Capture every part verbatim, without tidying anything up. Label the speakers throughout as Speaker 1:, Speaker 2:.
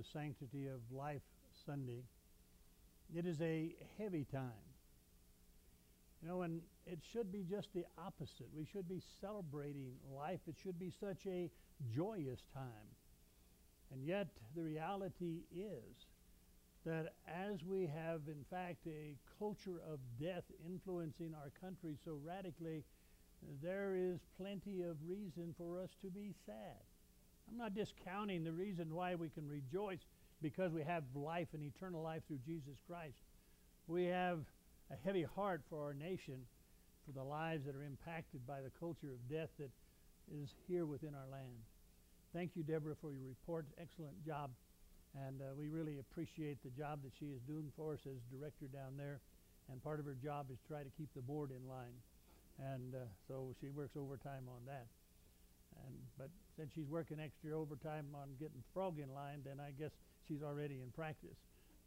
Speaker 1: Sanctity of Life Sunday. It is a heavy time. You know, and it should be just the opposite. We should be celebrating life. It should be such a joyous time. And yet, the reality is that as we have, in fact, a culture of death influencing our country so radically, there is plenty of reason for us to be sad. I'm not discounting the reason why we can rejoice because we have life and eternal life through Jesus Christ. We have a heavy heart for our nation, for the lives that are impacted by the culture of death that is here within our land. Thank you, Deborah, for your report. Excellent job. And uh, we really appreciate the job that she is doing for us as director down there. And part of her job is to try to keep the board in line. And uh, so she works overtime on that. And but since she's working extra overtime on getting Frog in line, then I guess she's already in practice.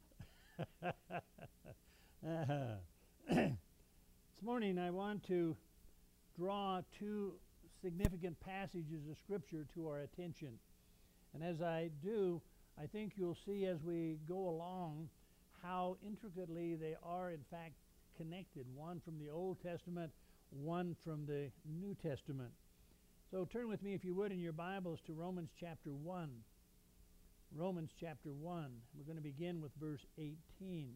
Speaker 1: uh, this morning I want to draw two significant passages of Scripture to our attention. And as I do, I think you'll see as we go along how intricately they are in fact connected, one from the Old Testament, one from the New Testament. So turn with me, if you would, in your Bibles to Romans chapter one. Romans chapter one. We're going to begin with verse eighteen.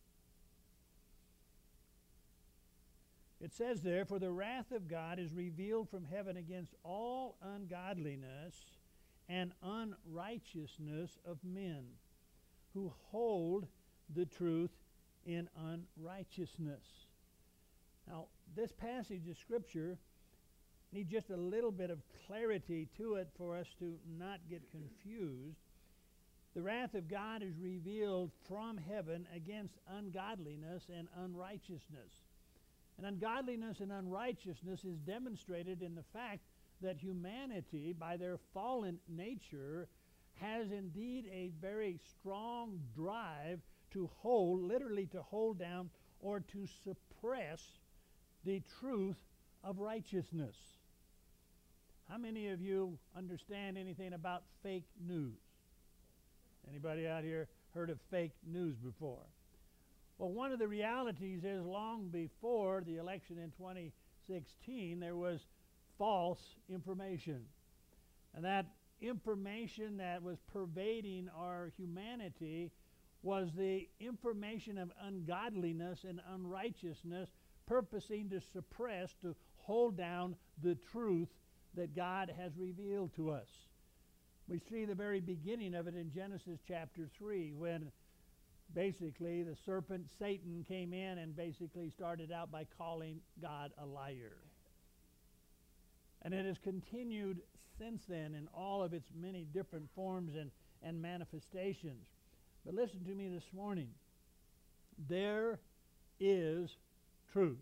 Speaker 1: It says there, "For the wrath of God is revealed from heaven against all ungodliness and unrighteousness of men, who hold the truth in unrighteousness." Now, this passage of Scripture needs just a little bit of clarity to it for us to not get confused. The wrath of God is revealed from heaven against ungodliness and unrighteousness. And ungodliness and unrighteousness is demonstrated in the fact that humanity, by their fallen nature, has indeed a very strong drive to hold, literally to hold down or to suppress the truth of righteousness. How many of you understand anything about fake news? Anybody out here heard of fake news before? Well, one of the realities is long before the election in twenty sixteen, there was false information. And that information that was pervading our humanity was the information of ungodliness and unrighteousness, purposing to suppress, to hold down the truth that God has revealed to us. We see the very beginning of it in Genesis chapter three, when basically the serpent, Satan, came in and basically started out by calling God a liar. And it has continued since then in all of its many different forms and, and manifestations. But listen to me this morning. There is truth.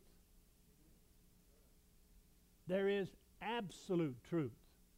Speaker 1: There is absolute truth.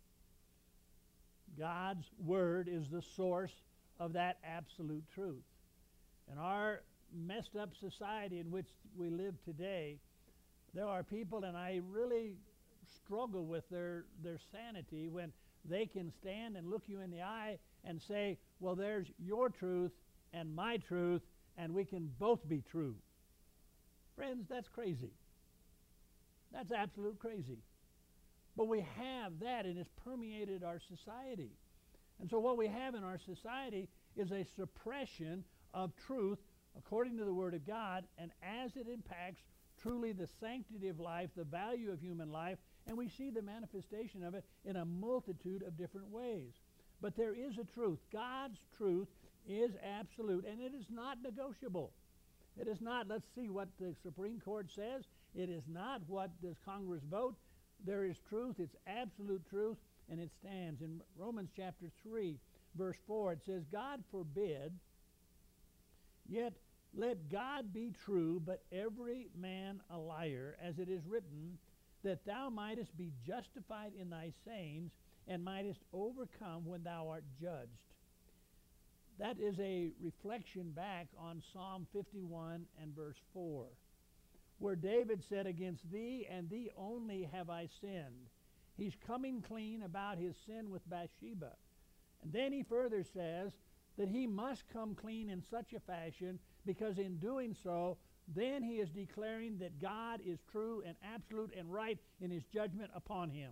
Speaker 1: God's Word is the source of that absolute truth. In our messed up society in which we live today, there are people, and I really struggle with their, their sanity when they can stand and look you in the eye and say, well, there's your truth and my truth, and we can both be true. Friends, that's crazy. That's absolute crazy. But we have that, and it's permeated our society. And so what we have in our society is a suppression of truth according to the Word of God, and as it impacts truly the sanctity of life, the value of human life, and we see the manifestation of it in a multitude of different ways. But there is a truth. God's truth is absolute, and it is not negotiable. It is not, let's see what the Supreme Court says. It is not what does Congress vote. There is truth. It's absolute truth, and it stands. In Romans chapter three, verse four, it says, God forbid, yet let God be true, but every man a liar, as it is written, that thou mightest be justified in thy sayings, and mightest overcome when thou art judged. That is a reflection back on Psalm fifty-one and verse four, where David said, against thee and thee only have I sinned. He's coming clean about his sin with Bathsheba. And then he further says that he must come clean in such a fashion, because in doing so, then he is declaring that God is true and absolute and right in his judgment upon him.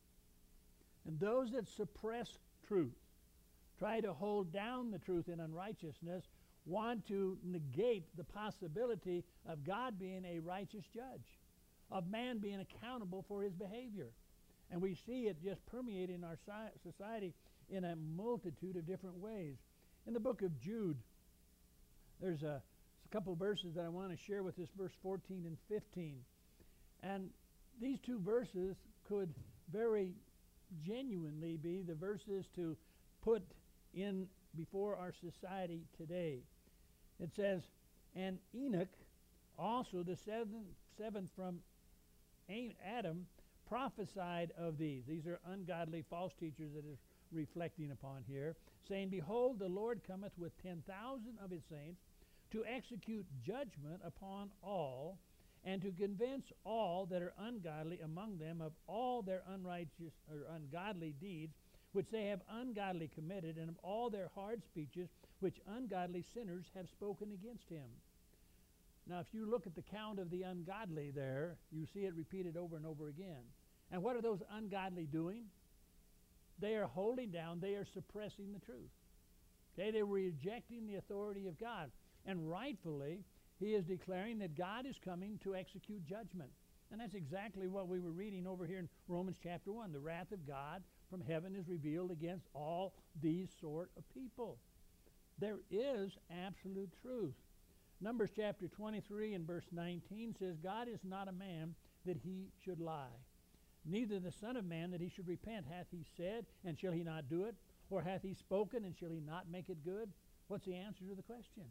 Speaker 1: And those that suppress truth, try to hold down the truth in unrighteousness, want to negate the possibility of God being a righteous judge, of man being accountable for his behavior. And we see it just permeating our society in a multitude of different ways. In the book of Jude, there's a, a couple of verses that I want to share with us, verse fourteen and fifteen. And these two verses could very genuinely be the verses to put in before our society today. It says, "And Enoch, also the seventh, seventh from Adam, prophesied of these." These are ungodly false teachers that is reflecting upon here, saying, "Behold, the Lord cometh with ten thousand of his saints to execute judgment upon all, and to convince all that are ungodly among them of all their unrighteous or ungodly deeds, which they have ungodly committed, and of all their hard speeches, which ungodly sinners have spoken against him." Now, if you look at the count of the ungodly there, you see it repeated over and over again. And what are those ungodly doing? They are holding down, they are suppressing the truth. Okay, they're rejecting the authority of God. And rightfully, he is declaring that God is coming to execute judgment. And that's exactly what we were reading over here in Romans chapter one. The wrath of God from heaven is revealed against all these sort of people. There is absolute truth. Numbers chapter twenty-three and verse nineteen says, "God is not a man that he should lie, neither the Son of Man that he should repent. Hath he said, and shall he not do it? Or hath he spoken, and shall he not make it good?" What's the answer to the question?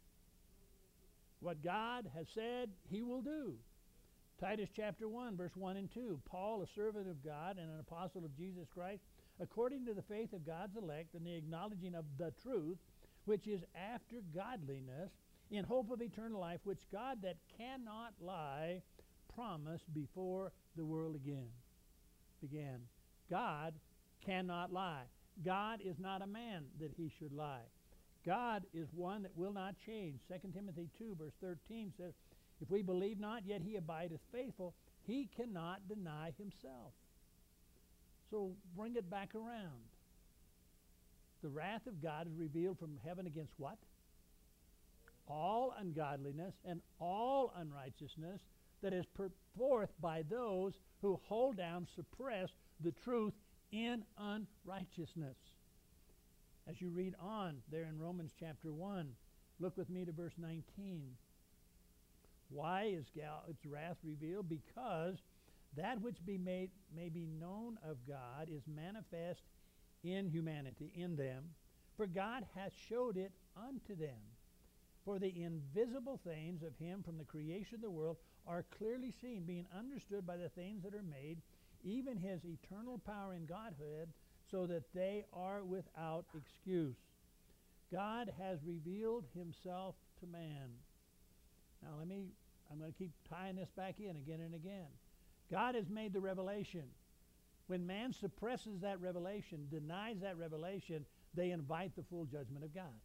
Speaker 1: What God has said, he will do. Titus chapter one, verse one and two. "Paul, a servant of God and an apostle of Jesus Christ, according to the faith of God's elect and the acknowledging of the truth, which is after godliness, in hope of eternal life, which God that cannot lie promised before the world again began." God cannot lie. God is not a man that he should lie. God is one that will not change. Second Timothy two, verse thirteen says, "If we believe not, yet he abideth faithful. He cannot deny himself." So bring it back around. The wrath of God is revealed from heaven against what? All ungodliness and all unrighteousness that is put forth by those who hold down, suppress the truth in unrighteousness. As you read on there in Romans chapter one, look with me to verse nineteen. "Why is God's wrath revealed? Because that which be made may be known of God is manifest in humanity, in them, for God hath showed it unto them. For the invisible things of him from the creation of the world are clearly seen, being understood by the things that are made, even his eternal power and Godhood, so that they are without excuse. God has revealed himself to man." Now let me, I'm going to keep tying this back in again and again. God has made the revelation. When man suppresses that revelation, denies that revelation, they invite the full judgment of God.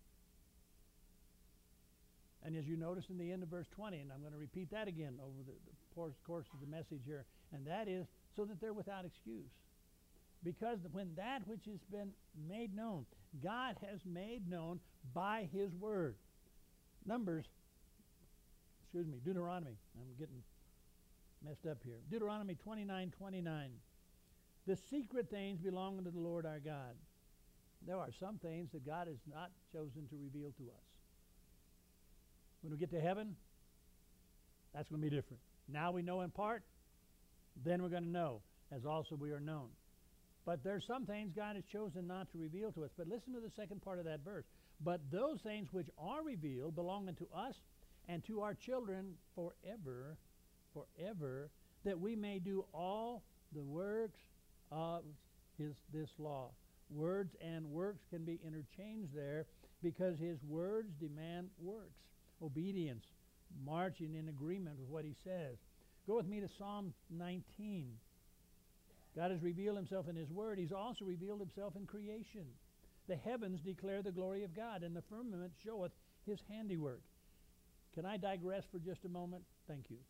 Speaker 1: And as you notice in the end of verse twenty, and I'm going to repeat that again over the, the course of the message here, and that is so that they're without excuse. Because when that which has been made known, God has made known by his word. Numbers, excuse me, Deuteronomy. I'm getting messed up here. Deuteronomy twenty-nine twenty-nine. "The secret things belong unto the Lord our God." There are some things that God has not chosen to reveal to us. When we get to heaven, that's going to be different. Now we know in part, then we're going to know, as also we are known. But there's some things God has chosen not to reveal to us. But listen to the second part of that verse. "But those things which are revealed belong unto us and to our children forever, forever, that we may do all the works of his this law." Words and works can be interchanged there because his words demand works, obedience, marching in agreement with what he says. Go with me to Psalm nineteen. God has revealed himself in his word. He's also revealed himself in creation. The heavens declare the glory of God, and the firmament showeth his handiwork. Can I digress for just a moment? Thank you.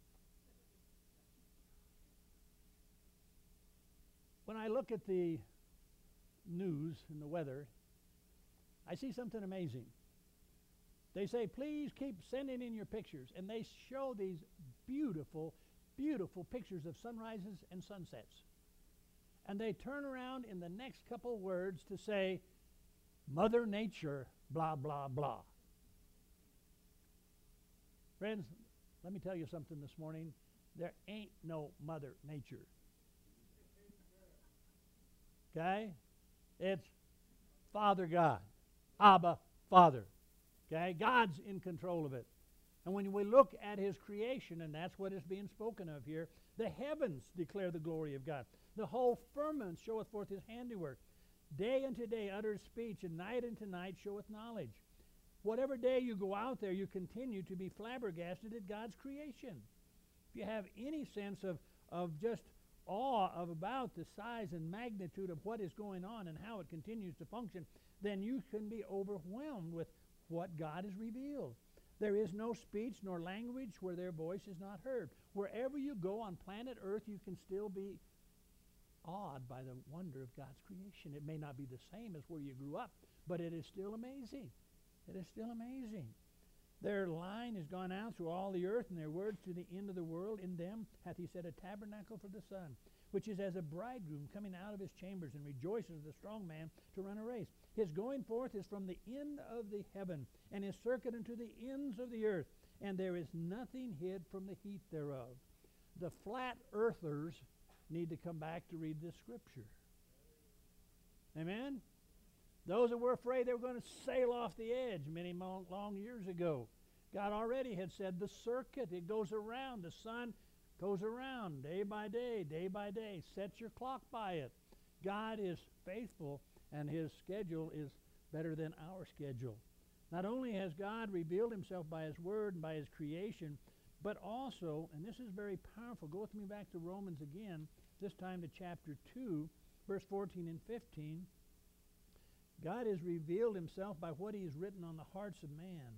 Speaker 1: When I look at the news and the weather, I see something amazing. They say, please keep sending in your pictures. And they show these beautiful, beautiful pictures of sunrises and sunsets. And they turn around in the next couple words to say, Mother Nature, blah, blah, blah. Friends, let me tell you something this morning. There ain't no Mother Nature. Okay? It's Father God. Abba, Father. Okay? God's in control of it. And when we look at his creation, and that's what is being spoken of here, the heavens declare the glory of God. The whole firmament showeth forth his handiwork. Day unto day uttereth speech, and night unto night showeth knowledge. Whatever day you go out there, you continue to be flabbergasted at God's creation. If you have any sense of, of just awe of about the size and magnitude of what is going on and how it continues to function, then you can be overwhelmed with what God has revealed. There is no speech nor language where their voice is not heard. Wherever you go on planet Earth, you can still be awed by the wonder of God's creation. It may not be the same as where you grew up, but it is still amazing. It is still amazing. Their line is gone out through all the earth, and their words to the end of the world. In them hath he set a tabernacle for the sun, which is as a bridegroom coming out of his chambers, and rejoices as a strong man to run a race. His going forth is from the end of the heaven, and his circuit unto the ends of the earth, and there is nothing hid from the heat thereof. The flat earthers need to come back to read this scripture. Amen? Those that were afraid they were going to sail off the edge many long, long years ago. God already had said the circuit, it goes around. The sun goes around day by day, day by day. Set your clock by it. God is faithful, and his schedule is better than our schedule. Not only has God revealed himself by his word and by his creation, but also, and this is very powerful, go with me back to Romans again, this time to chapter two, verse fourteen and fifteen. God has revealed himself by what he has written on the hearts of man.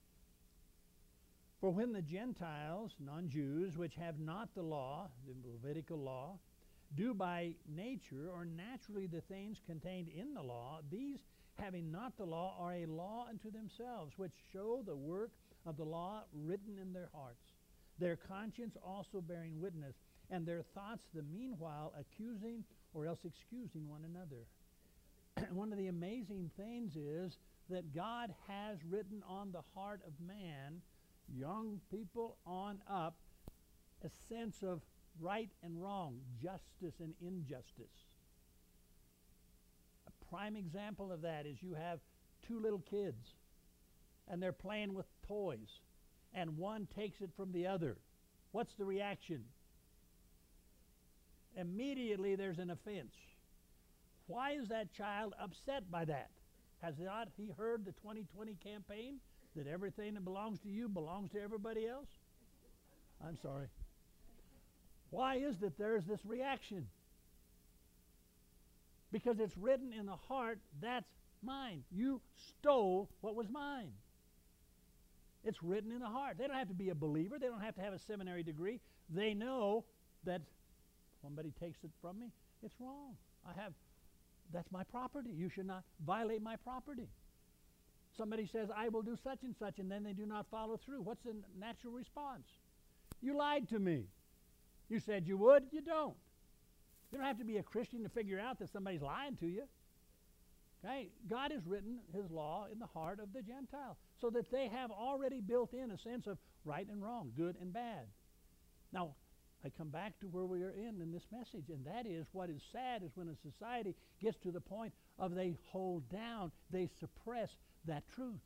Speaker 1: For when the Gentiles, non-Jews, which have not the law, the Levitical law, do by nature or naturally the things contained in the law, these having not the law are a law unto themselves, which show the work of the law written in their hearts, their conscience also bearing witness, and their thoughts the meanwhile accusing or else excusing one another. One of the amazing things is that God has written on the heart of man, young people on up, a sense of right and wrong, justice and injustice. A prime example of that is you have two little kids, and they're playing with toys, and one takes it from the other. What's the reaction? Immediately there's an offense. Why is that child upset by that? Has not he heard the twenty twenty campaign that everything that belongs to you belongs to everybody else? I'm sorry. Why is that there's this reaction? Because it's written in the heart, that's mine. You stole what was mine. It's written in the heart. They don't have to be a believer. They don't have to have a seminary degree. They know that somebody takes it from me. It's wrong. I have, that's my property. You should not violate my property. Somebody says, I will do such and such, and then they do not follow through. What's the natural response? You lied to me. You said you would, you don't. You don't have to be a Christian to figure out that somebody's lying to you. Okay? God has written his law in the heart of the Gentile so that they have already built in a sense of right and wrong, good and bad. Now, I come back to where we are in in this message, and that is what is sad is when a society gets to the point of they hold down, they suppress that truth.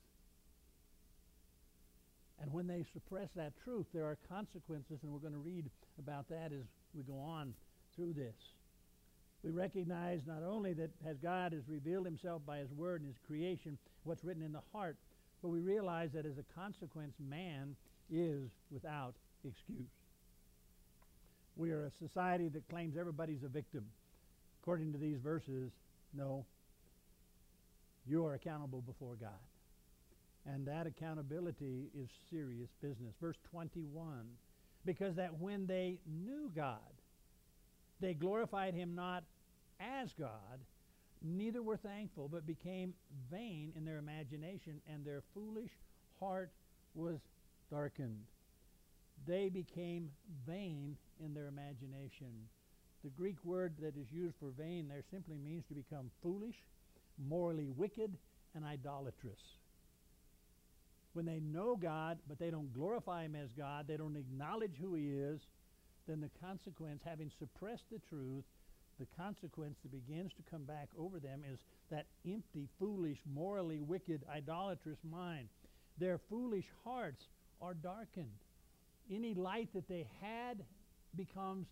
Speaker 1: And when they suppress that truth, there are consequences, and we're going to read about that as we go on through this. We recognize not only that as God has revealed himself by his word and his creation, what's written in the heart, but we realize that as a consequence, man is without excuse. We are a society that claims everybody's a victim. According to these verses, no. you are accountable before God. And that accountability is serious business. Verse twenty-one, because that when they knew God, they glorified him not as God, neither were thankful, but became vain in their imagination, and their foolish heart was darkened. They became vain in their imagination. The Greek word that is used for vain there simply means to become foolish, morally wicked, and idolatrous. When they know God, but they don't glorify him as God, they don't acknowledge who he is, then the consequence, having suppressed the truth, the consequence that begins to come back over them is that empty, foolish, morally wicked, idolatrous mind. Their foolish hearts are darkened. Any light that they had becomes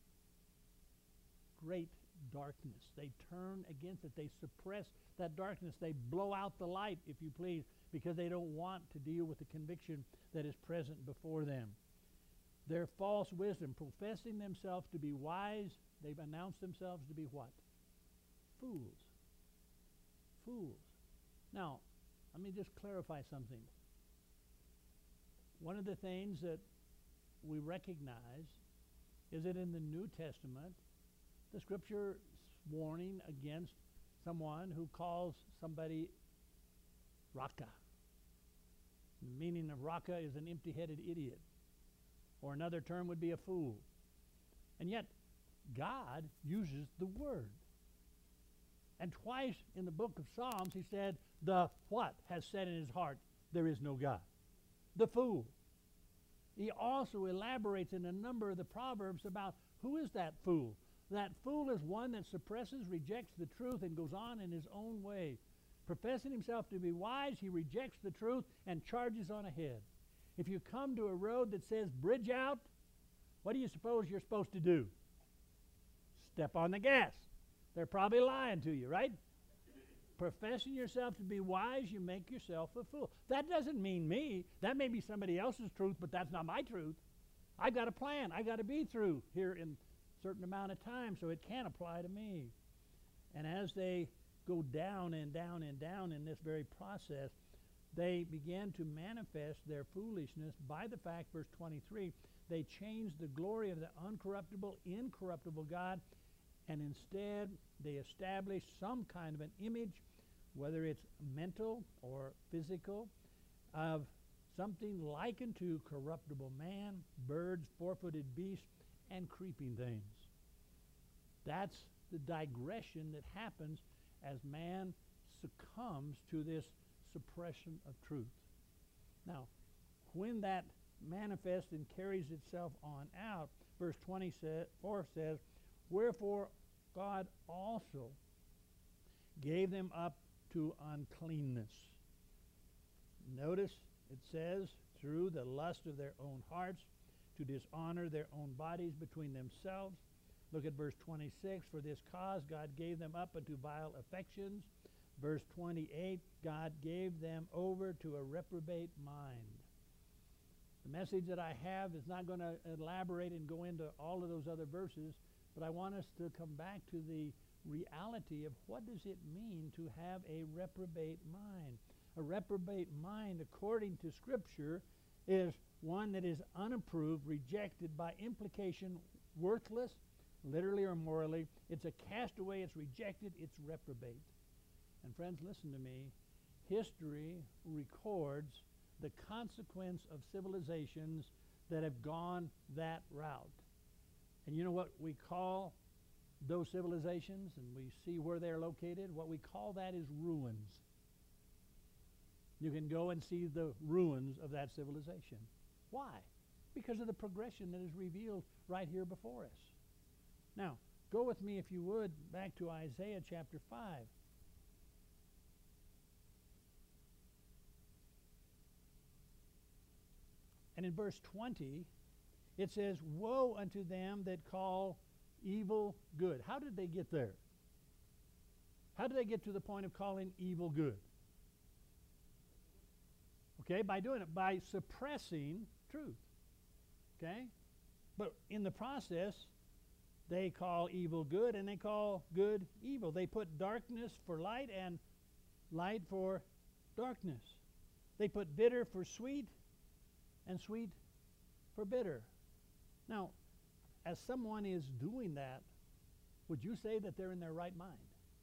Speaker 1: great darkness. They turn against it. They suppress that darkness. They blow out the light, if you please, because they don't want to deal with the conviction that is present before them. Their false wisdom, professing themselves to be wise, they've announced themselves to be what? Fools. Fools. Now, let me just clarify something. One of the things that we recognize is that in the New Testament, the Scripture is warning against someone who calls somebody Raka. The meaning of Raka is an empty-headed idiot, or another term would be a fool. And yet, God uses the word. And twice in the book of Psalms, he said, the what has said in his heart, there is no God. The fool. He also elaborates in a number of the Proverbs about who is that fool. That fool is one that suppresses, rejects the truth, and goes on in his own way. Professing himself to be wise, he rejects the truth and charges on ahead. If you come to a road that says bridge out, what do you suppose you're supposed to do? Step on the gas. They're probably lying to you, right? Professing yourself to be wise, you make yourself a fool. That doesn't mean me. That may be somebody else's truth, but that's not my truth. I've got a plan. I've got to be through here in a certain amount of time, so it can apply to me. And as they go down and down and down in this very process, they began to manifest their foolishness by the fact, verse twenty-three, they changed the glory of the uncorruptible, incorruptible God, and instead they established some kind of an image, whether it's mental or physical, of something likened to corruptible man, birds, four-footed beasts, and creeping things. That's the digression that happens as man succumbs to this suppression of truth. Now, when that manifests and carries itself on out, verse twenty-four says, wherefore God also gave them up to uncleanness. Notice it says, through the lust of their own hearts, to dishonor their own bodies between themselves. Look at verse twenty-six. For this cause God gave them up unto vile affections. Verse twenty-eight, God gave them over to a reprobate mind. The message that I have is not going to elaborate and go into all of those other verses, but I want us to come back to the reality of what does it mean to have a reprobate mind. A reprobate mind, according to Scripture, is one that is unapproved, rejected, by implication worthless, literally or morally. It's a castaway, it's rejected, it's reprobate. And friends, listen to me. History records the consequence of civilizations that have gone that route. And you know what we call those civilizations, and we see where they're located? What we call that is ruins. You can go and see the ruins of that civilization. Why? Because of the progression that is revealed right here before us. Now, go with me, if you would, back to Isaiah chapter five. And in verse twenty, it says, woe unto them that call evil good. How did they get there? How did they get to the point of calling evil good? Okay, by doing it, by suppressing truth. Okay? But in the process, they call evil good and they call good evil. They put darkness for light and light for darkness. They put bitter for sweet and sweet for bitter. Now, as someone is doing that, would you say that they're in their right mind?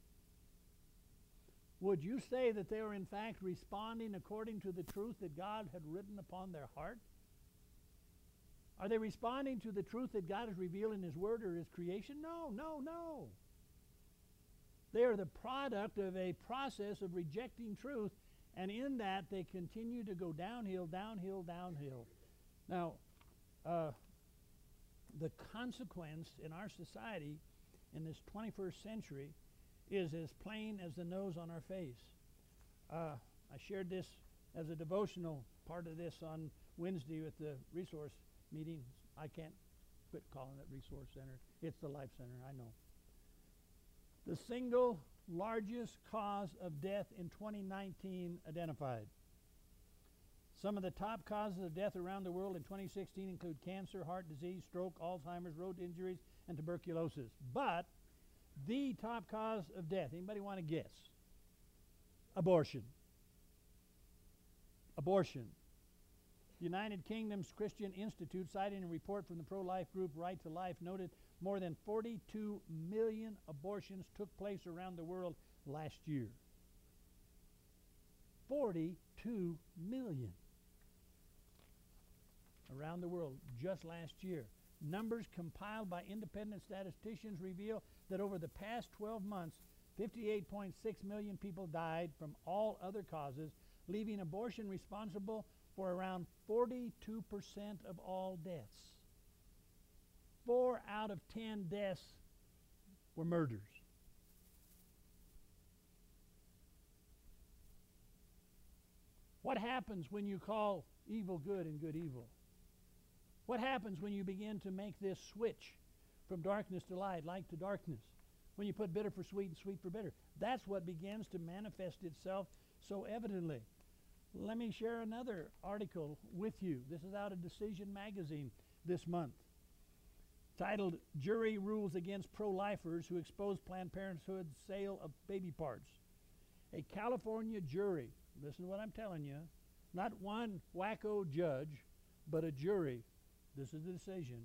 Speaker 1: Would you say that they are in fact responding according to the truth that God had written upon their heart? Are they responding to the truth that God has revealed in His Word or His creation? No, no, no. They are the product of a process of rejecting truth, and in that they continue to go downhill, downhill, downhill. Now, uh, the consequence in our society in this twenty-first century is as plain as the nose on our face. Uh, I shared this as a devotional part of this on Wednesday with the resource meeting. I can't quit calling it Resource Center. It's the Life Center, I know. The single largest cause of death in twenty nineteen identified. Some of the top causes of death around the world in twenty sixteen include cancer, heart disease, stroke, Alzheimer's, road injuries, and tuberculosis. But the top cause of death, anybody want to guess? Abortion. Abortion. United Kingdom's Christian Institute, citing a report from the pro-life group Right to Life, noted more than forty-two million abortions took place around the world last year. forty-two million around the world just last year. Numbers compiled by independent statisticians reveal that over the past twelve months, fifty-eight point six million people died from all other causes, leaving abortion responsible for around forty-two percent of all deaths. Four out of ten deaths were murders. What happens when you call evil good and good evil? What happens when you begin to make this switch from darkness to light, light to darkness? When you put bitter for sweet and sweet for bitter. That's what begins to manifest itself so evidently. Let me share another article with you. This is out of Decision Magazine this month, titled Jury Rules Against Pro-Lifers Who Expose Planned Parenthood's Sale of Baby Parts. A California jury, listen to what I'm telling you, not one wacko judge, but a jury. This is the decision.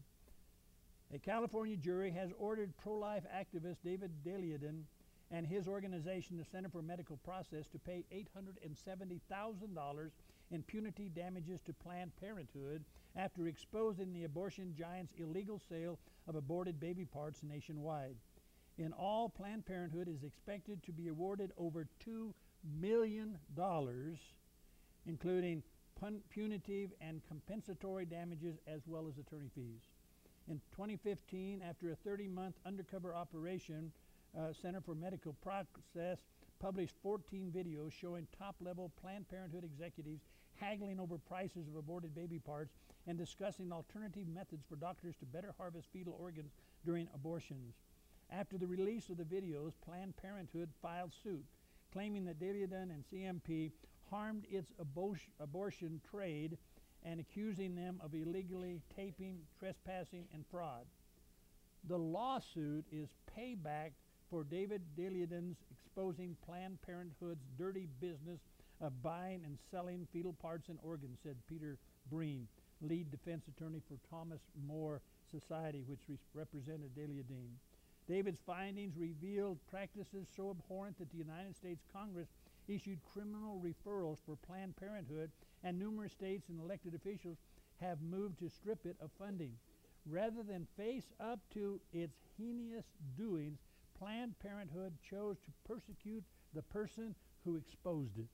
Speaker 1: A California jury has ordered pro-life activist David Daleiden and his organization, the Center for Medical Process, to pay eight hundred seventy thousand dollars in punitive damages to Planned Parenthood after exposing the abortion giant's illegal sale of aborted baby parts nationwide. In all, Planned Parenthood is expected to be awarded over two million dollars, including pun- punitive and compensatory damages as well as attorney fees. In twenty fifteen, after a thirty-month undercover operation, uh, Center for Medical Process published fourteen videos showing top-level Planned Parenthood executives haggling over prices of aborted baby parts and discussing alternative methods for doctors to better harvest fetal organs during abortions. After the release of the videos, Planned Parenthood filed suit, claiming that Daleiden and C M P harmed its abor- abortion trade and accusing them of illegally taping, trespassing, and fraud. The lawsuit is payback for David Daleiden's exposing Planned Parenthood's dirty business of buying and selling fetal parts and organs, said Peter Breen, lead defense attorney for Thomas More Society, which re- represented Daleiden. David's findings revealed practices so abhorrent that the United States Congress issued criminal referrals for Planned Parenthood, and numerous states and elected officials have moved to strip it of funding. Rather than face up to its heinous doings, Planned Parenthood chose to persecute the person who exposed it.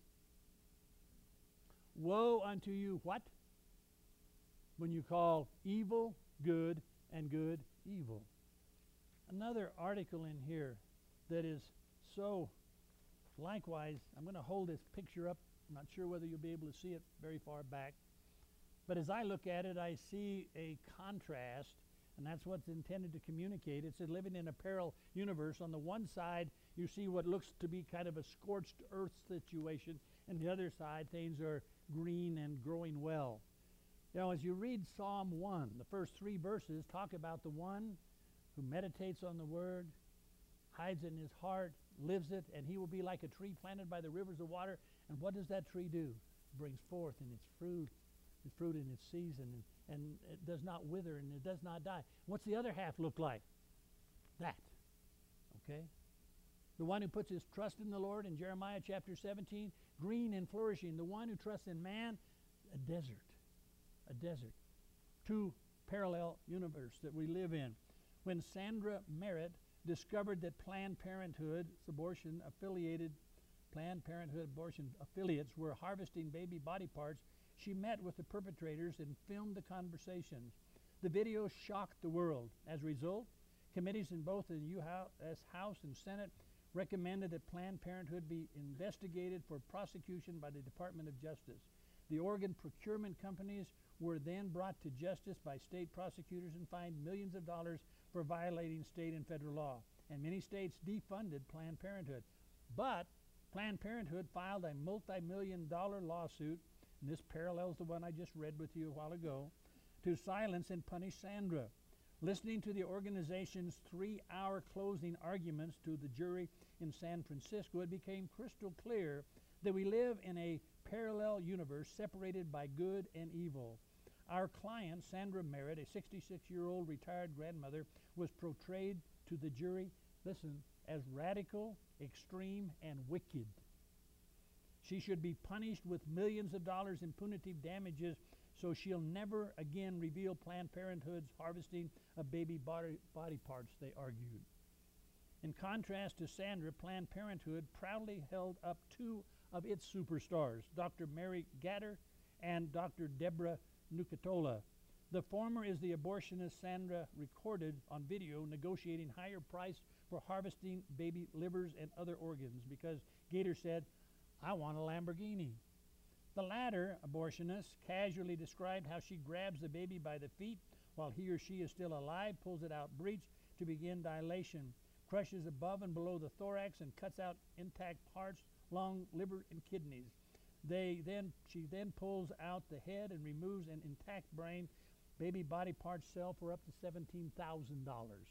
Speaker 1: Woe unto you, what? When you call evil good and good evil. Another article in here that is so likewise, I'm going to hold this picture up. I'm not sure whether you'll be able to see it very far back. But as I look at it, I see a contrast, and that's what's intended to communicate. It said living in a parallel universe. On the one side, you see what looks to be kind of a scorched earth situation, and the other side, things are green and growing well. You know, as you read Psalm one, the first three verses talk about the one who meditates on the word, hides in his heart, lives it, and he will be like a tree planted by the rivers of water. And what does that tree do? It brings forth in its fruit, its fruit in its season, and, and it does not wither, and it does not die. What's the other half look like? That. Okay? The one who puts his trust in the Lord in Jeremiah chapter seventeen, green and flourishing. The one who trusts in man, a desert. A desert. Two parallel universe that we live in. When Sandra Merritt discovered that Planned Parenthood, abortion affiliated, Planned Parenthood abortion affiliates were harvesting baby body parts, she met with the perpetrators and filmed the conversations. The video shocked the world. As a result, committees in both the U S House and Senate recommended that Planned Parenthood be investigated for prosecution by the Department of Justice. The organ procurement companies were then brought to justice by state prosecutors and fined millions of dollars for violating state and federal law. And many states defunded Planned Parenthood. But Planned Parenthood filed a multi-million dollar lawsuit, and this parallels the one I just read with you a while ago, to silence and punish Sandra. Listening to the organization's three-hour closing arguments to the jury in San Francisco, it became crystal clear that we live in a parallel universe separated by good and evil. Our client, Sandra Merritt, a sixty-six-year-old retired grandmother, was portrayed to the jury, listen, as radical, extreme, and wicked. She should be punished with millions of dollars in punitive damages so she'll never again reveal Planned Parenthood's harvesting of baby body, body parts, they argued. In contrast to Sandra, Planned Parenthood proudly held up two of its superstars, Doctor Mary Gatter and Doctor Deborah Nucatola. The former is the abortionist Sandra recorded on video negotiating higher price for harvesting baby livers and other organs because Gator said, "I want a Lamborghini." The latter abortionist casually described how she grabs the baby by the feet while he or she is still alive, pulls it out breech to begin dilation, crushes above and below the thorax and cuts out intact parts, lung, liver, and kidneys. They then, she then pulls out the head and removes an intact brain. Baby body parts sell for up to seventeen thousand dollars.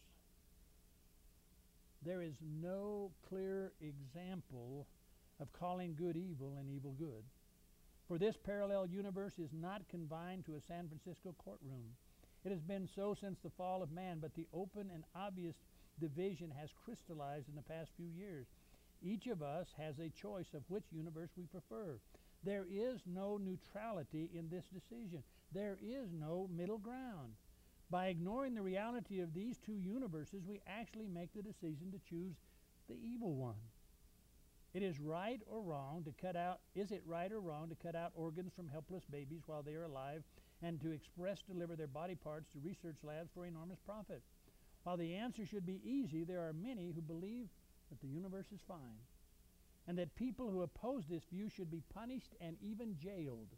Speaker 1: There is no clear example of calling good evil and evil good. For this parallel universe is not confined to a San Francisco courtroom. It has been so since the fall of man, but the open and obvious division has crystallized in the past few years. Each of us has a choice of which universe we prefer. There is no neutrality in this decision. There is no middle ground. By ignoring the reality of these two universes, we actually make the decision to choose the evil one. It is right or wrong to cut out, is it right or wrong to cut out organs from helpless babies while they are alive and to express deliver their body parts to research labs for enormous profit? While the answer should be easy, there are many who believe that the universe is fine and that people who oppose this view should be punished and even jailed.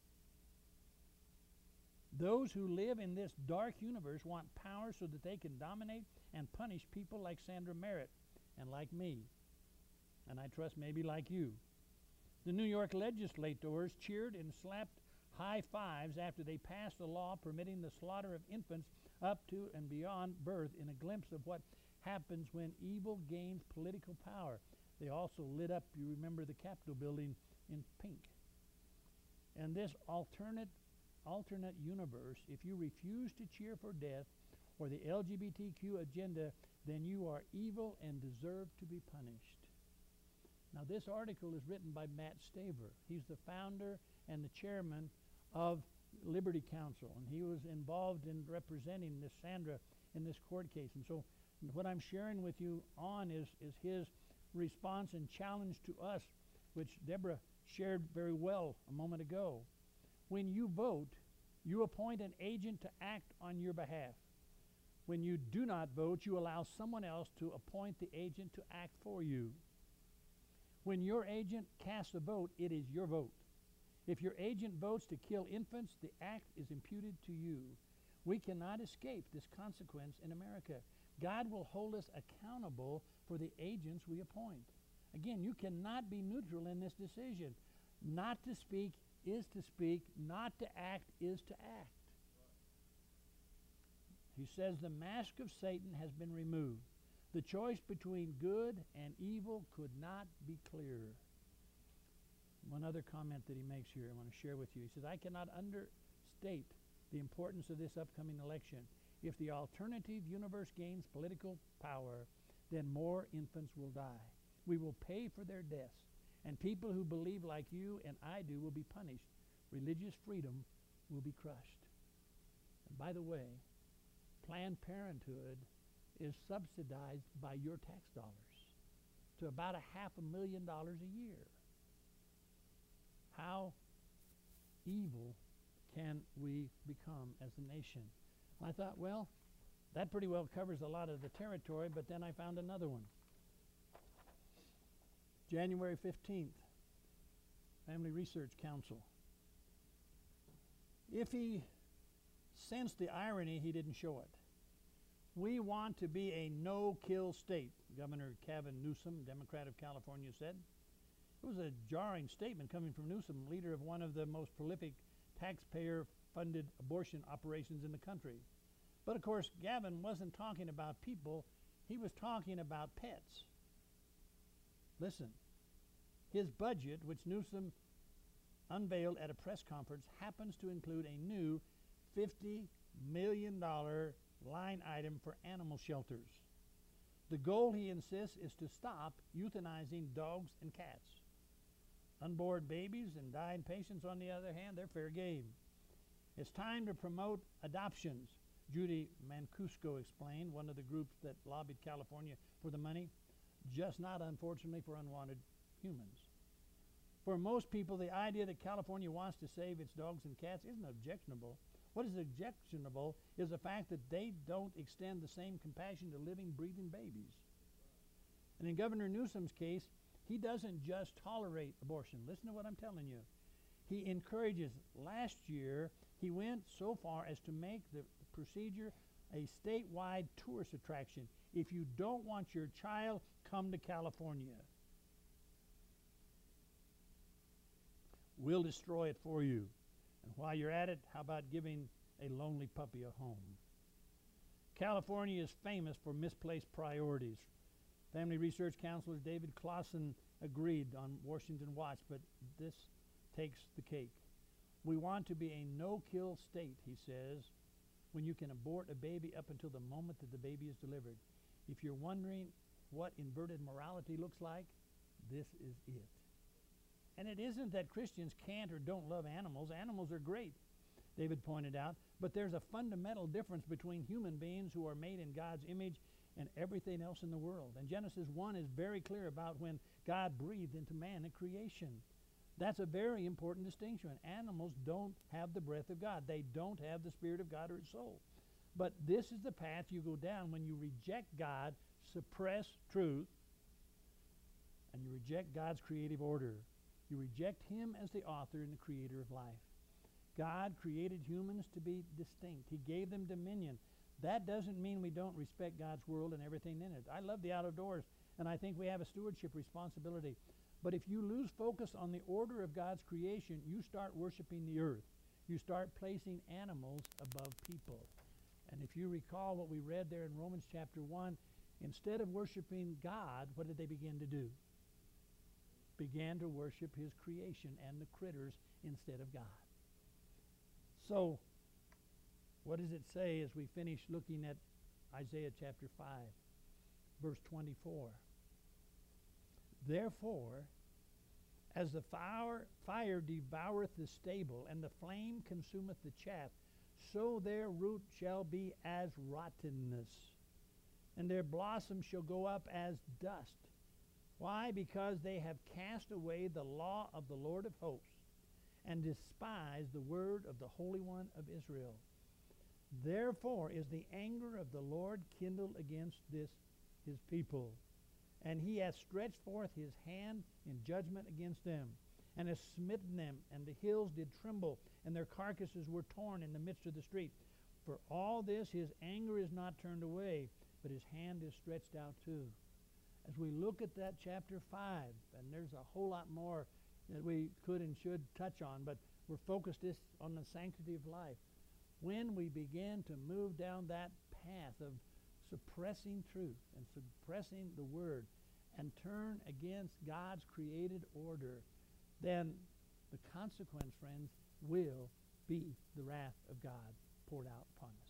Speaker 1: Those who live in this dark universe want power so that they can dominate and punish people like Sandra Merritt and like me, and I trust maybe like you. The New York legislators cheered and slapped high fives after they passed a law permitting the slaughter of infants up to and beyond birth in a glimpse of what happens when evil gains political power. They also lit up, you remember, the Capitol building in pink. And this alternate alternate universe, if you refuse to cheer for death or the L G B T Q agenda, then you are evil and deserve to be punished. Now, this article is written by Matt Staver. He's the founder and the chairman of Liberty Counsel, and he was involved in representing Miss Sandra in this court case. And so what I'm sharing with you on is, is his response and challenge to us, which Deborah shared very well a moment ago. When you vote, you appoint an agent to act on your behalf. When you do not vote, you allow someone else to appoint the agent to act for you. When your agent casts a vote, it is your vote. If your agent votes to kill infants, the act is imputed to you. We cannot escape this consequence in America. God will hold us accountable for the agents we appoint. Again, you cannot be neutral in this decision. Not to speak is to speak, not to act is to act. He says the mask of Satan has been removed. The choice between good and evil could not be clearer. One other comment that he makes here I want to share with you. He says, I cannot understate the importance of this upcoming election. If the alternative universe gains political power, then more infants will die. We will pay for their deaths, and people who believe like you and I do will be punished. Religious freedom will be crushed. And by the way, Planned Parenthood is subsidized by your tax dollars to about a half a million dollars a year. How evil can we become as a nation? I thought, well, that pretty well covers a lot of the territory, but then I found another one. January fifteenth, Family Research Council. If he sensed the irony, he didn't show it. We want to be a no-kill state, Governor Gavin Newsom, Democrat of California, said. It was a jarring statement coming from Newsom, leader of one of the most prolific taxpayer-funded abortion operations in the country. But of course, Gavin wasn't talking about people, he was talking about pets. Listen, his budget, which Newsom unveiled at a press conference, happens to include a new fifty million dollars line item for animal shelters. The goal, he insists, is to stop euthanizing dogs and cats. Unborn babies and dying patients, on the other hand, they're fair game. It's time to promote adoptions, Judy Mancuso explained, one of the groups that lobbied California for the money, just not, unfortunately, for unwanted humans. For most people, the idea that California wants to save its dogs and cats isn't objectionable. What is objectionable is the fact that they don't extend the same compassion to living, breathing babies. And in Governor Newsom's case, he doesn't just tolerate abortion. Listen to what I'm telling you. He encourages. Last year, he went so far as to make the procedure a statewide tourist attraction. If you don't want your child, come to California. We'll destroy it for you. And while you're at it, how about giving a lonely puppy a home? California is famous for misplaced priorities. Family Research Counselor David Clausen agreed on Washington Watch, but this takes the cake. We want to be a no-kill state, he says, when you can abort a baby up until the moment that the baby is delivered. If you're wondering what inverted morality looks like, this is it. And it isn't that Christians can't or don't love animals. Animals are great, David pointed out, but there's a fundamental difference between human beings who are made in God's image and everything else in the world. And Genesis one is very clear about when God breathed into man at creation. That's a very important distinction. Animals don't have the breath of God. They don't have the Spirit of God or His soul. But this is the path you go down when you reject God, suppress truth, and you reject God's creative order. You reject Him as the author and the creator of life. God created humans to be distinct. He gave them dominion. That doesn't mean we don't respect God's world and everything in it. I love the outdoors, and I think we have a stewardship responsibility. But if you lose focus on the order of God's creation, you start worshiping the earth. You start placing animals above people. And if you recall what we read there in Romans chapter one, instead of worshiping God, what did they begin to do? Began to worship His creation and the critters instead of God. So, what does it say as we finish looking at Isaiah chapter five, verse twenty-four? Therefore, as the fire, fire devoureth the stable, and the flame consumeth the chaff, so their root shall be as rottenness, and their blossom shall go up as dust. Why? Because they have cast away the law of the Lord of hosts, and despised the word of the Holy One of Israel. Therefore is the anger of the Lord kindled against this His people, and He hath stretched forth His hand in judgment against them, and has smitten them, and the hills did tremble, and their carcasses were torn in the midst of the street. For all this His anger is not turned away, but His hand is stretched out too. As we look at that chapter five, and there's a whole lot more that we could and should touch on, but we're focused this on the sanctity of life. When we begin to move down that path of suppressing truth and suppressing the Word and turn against God's created order, then the consequence, friends, will be the wrath of God poured out upon us.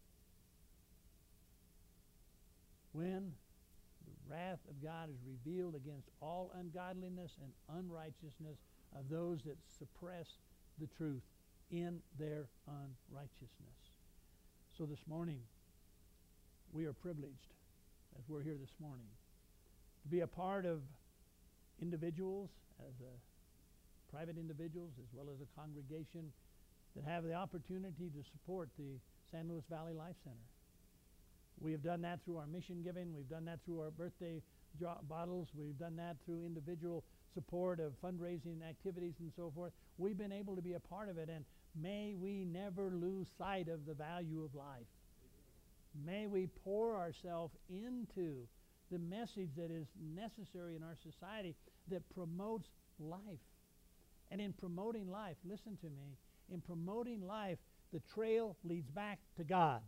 Speaker 1: When the wrath of God is revealed against all ungodliness and unrighteousness of those that suppress the truth in their unrighteousness. So this morning, we are privileged, as we're here this morning, to be a part of individuals, as a private individuals, as well as a congregation that have the opportunity to support the San Luis Valley Life Center. We have done that through our mission giving. We've done that through our birthday bottles. We've done that through individual support of fundraising activities and so forth. We've been able to be a part of it, and may we never lose sight of the value of life. May we pour ourselves into the message that is necessary in our society that promotes life. And in promoting life, listen to me, in promoting life, the trail leads back to God.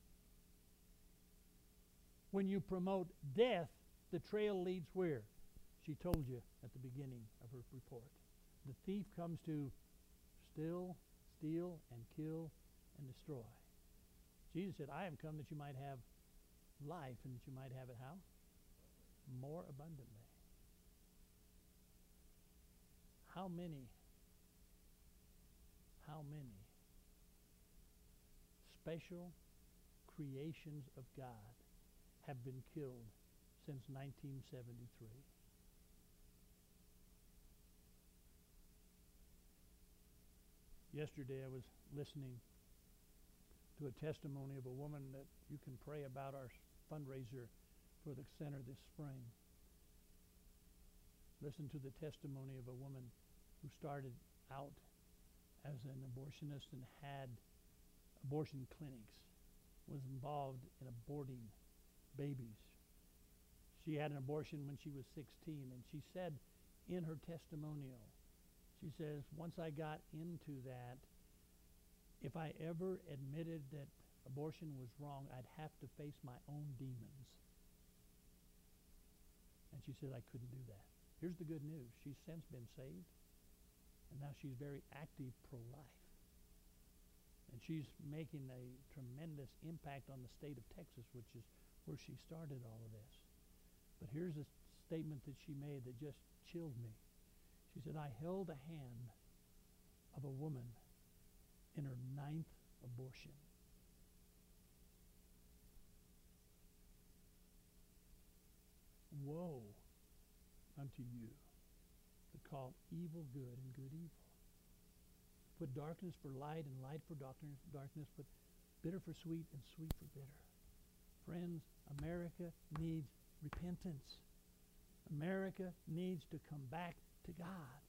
Speaker 1: When you promote death, the trail leads where? She told you at the beginning of her report. The thief comes to steal, steal, and kill, and destroy. Jesus said, I am come that you might have life, and that you might have it how? More abundantly. How many, how many special creations of God have been killed since nineteen seventy-three? Yesterday I was listening to a testimony of a woman that you can pray about our fundraiser for the center this spring. Listen to the testimony of a woman who started out as an abortionist and had abortion clinics, was involved in aborting babies. She had an abortion when she was sixteen, and she said in her testimonial, she says, once I got into that, if I ever admitted that abortion was wrong, I'd have to face my own demons. And she said, I couldn't do that. Here's the good news. She's since been saved, and now she's very active pro-life. And she's making a tremendous impact on the state of Texas, which is where she started all of this. But here's a statement that she made that just chilled me. She said, I held a hand of a woman in her ninth abortion. Woe unto you that call evil good and good evil. Put darkness for light and light for darkness, darkness, put bitter for sweet and sweet for bitter. Friends, America needs repentance. America needs to come back to God.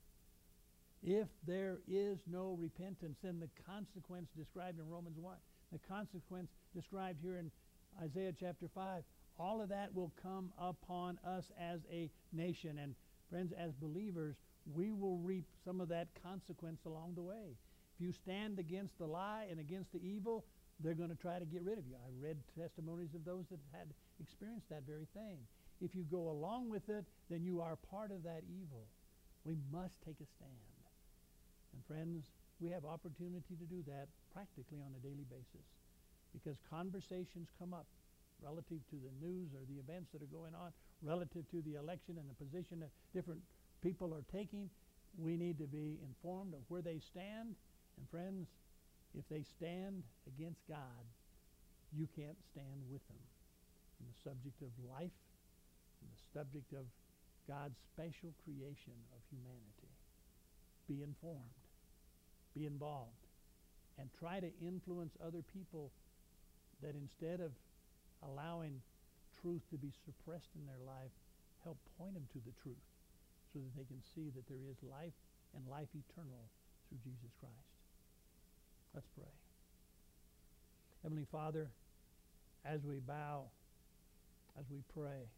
Speaker 1: If there is no repentance, then the consequence described in Romans one, the consequence described here in Isaiah chapter five, all of that will come upon us as a nation. And friends, as believers, we will reap some of that consequence along the way. If you stand against the lie and against the evil, they're going to try to get rid of you. I read testimonies of those that had experienced that very thing. If you go along with it, then you are part of that evil. We must take a stand. And friends, we have opportunity to do that practically on a daily basis, because conversations come up relative to the news or the events that are going on, relative to the election and the position that different people are taking. We need to be informed of where they stand. And friends, if they stand against God, you can't stand with them. On the subject of life, on the subject of God's special creation of humanity, be informed, be involved, and try to influence other people that instead of allowing truth to be suppressed in their life, help point them to the truth so that they can see that there is life and life eternal through Jesus Christ. Let's pray. Heavenly Father, as we bow, as we pray,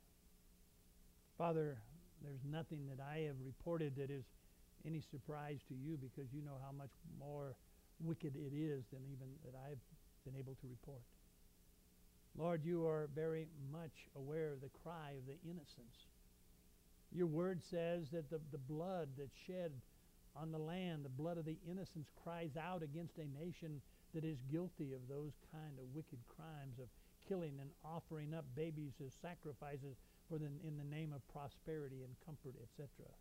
Speaker 1: Father, there's nothing that I have reported that is any surprise to you, because you know how much more wicked it is than even that I've been able to report. Lord, you are very much aware of the cry of the innocents. Your word says that the, the blood that's shed on the land, the blood of the innocents, cries out against a nation that is guilty of those kind of wicked crimes of killing and offering up babies as sacrifices for the, in the name of prosperity and comfort, et cetera.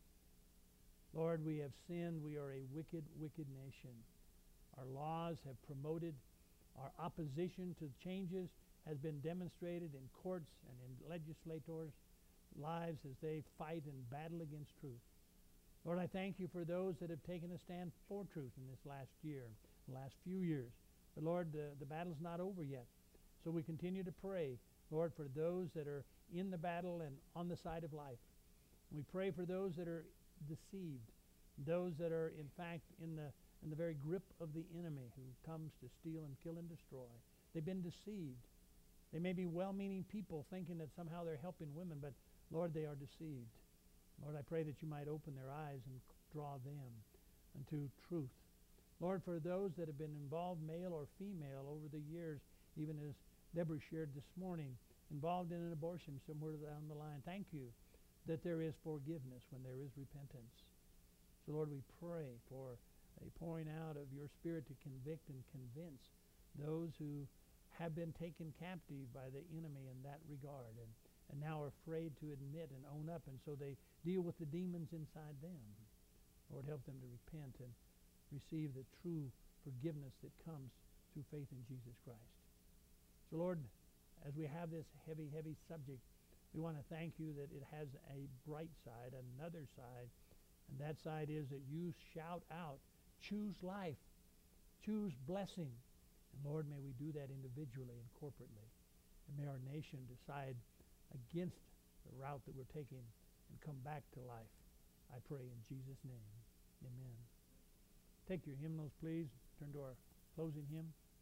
Speaker 1: Lord, we have sinned. We are a wicked, wicked nation. Our laws have promoted our opposition to changes has been demonstrated in courts and in legislators' lives as they fight and battle against truth. Lord, I thank you for those that have taken a stand for truth in this last year, the last few years. But Lord, the, the battle's not over yet. So we continue to pray, Lord, for those that are in the battle and on the side of life. We pray for those that are deceived, those that are, in fact, in the, in the very grip of the enemy who comes to steal and kill and destroy. They've been deceived. They may be well-meaning people thinking that somehow they're helping women, but Lord, they are deceived. Lord, I pray that you might open their eyes and draw them unto truth. Lord, for those that have been involved, male or female, over the years, even as Deborah shared this morning, involved in an abortion somewhere down the line, thank you that there is forgiveness when there is repentance. So, Lord, we pray for a pouring out of your Spirit to convict and convince those who have been taken captive by the enemy in that regard and, and now are afraid to admit and own up, and so they deal with the demons inside them. Lord, help them to repent and receive the true forgiveness that comes through faith in Jesus Christ. So, Lord, as we have this heavy, heavy subject, we want to thank you that it has a bright side, another side, and that side is that you shout out, choose life, choose blessing. And Lord, may we do that individually and corporately. And may our nation decide against the route that we're taking and come back to life. I pray in Jesus' name. Amen. Take your hymnals, please. Turn to our closing hymn.